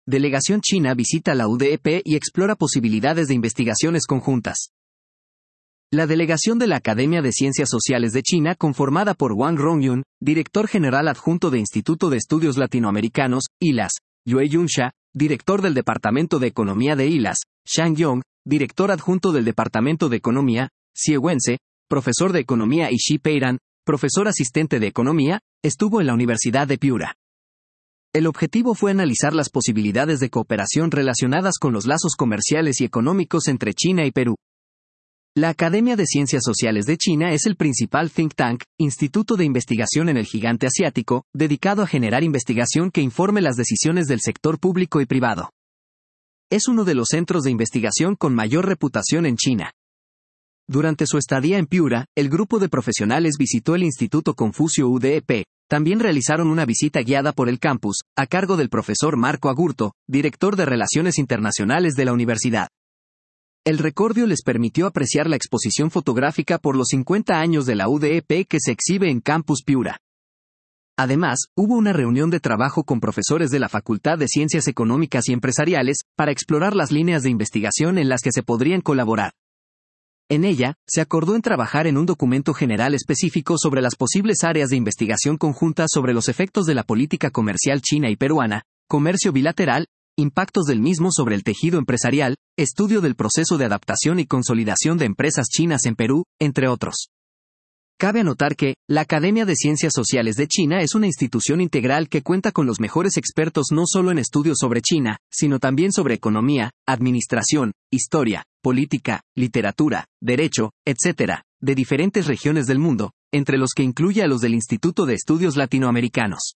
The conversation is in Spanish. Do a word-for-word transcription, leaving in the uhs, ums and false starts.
Delegación china visita la U D E P y explora posibilidades de investigaciones conjuntas. La delegación de la Academia de Ciencias Sociales de China, conformada por Wang Rongyun, director general adjunto de Instituto de Estudios Latinoamericanos, I L A S, Yue Yunsha, director del Departamento de Economía de I L A S, Shang Yong, director adjunto del Departamento de Economía, Xie Wense, profesor de Economía y Xi Peiran, profesor asistente de Economía, estuvo en la Universidad de Piura. El objetivo fue analizar las posibilidades de cooperación relacionadas con los lazos comerciales y económicos entre China y Perú. La Academia de Ciencias Sociales de China es el principal think tank, instituto de investigación en el gigante asiático, dedicado a generar investigación que informe las decisiones del sector público y privado. Es uno de los centros de investigación con mayor reputación en China. Durante su estadía en Piura, el grupo de profesionales visitó el Instituto Confucio U D E P. También realizaron una visita guiada por el campus, a cargo del profesor Marco Agurto, director de Relaciones Internacionales de la universidad. El recorrido les permitió apreciar la exposición fotográfica por los cincuenta años de la U D E P que se exhibe en Campus Piura. Además, hubo una reunión de trabajo con profesores de la Facultad de Ciencias Económicas y Empresariales, para explorar las líneas de investigación en las que se podrían colaborar. En ella, se acordó en trabajar en un documento general específico sobre las posibles áreas de investigación conjunta sobre los efectos de la política comercial china y peruana, comercio bilateral, impactos del mismo sobre el tejido empresarial, estudio del proceso de adaptación y consolidación de empresas chinas en Perú, entre otros. Cabe anotar que, la Academia de Ciencias Sociales de China es una institución integral que cuenta con los mejores expertos no solo en estudios sobre China, sino también sobre economía, administración, historia, política, literatura, derecho, etcétera, de diferentes regiones del mundo, entre los que incluye a los del Instituto de Estudios Latinoamericanos.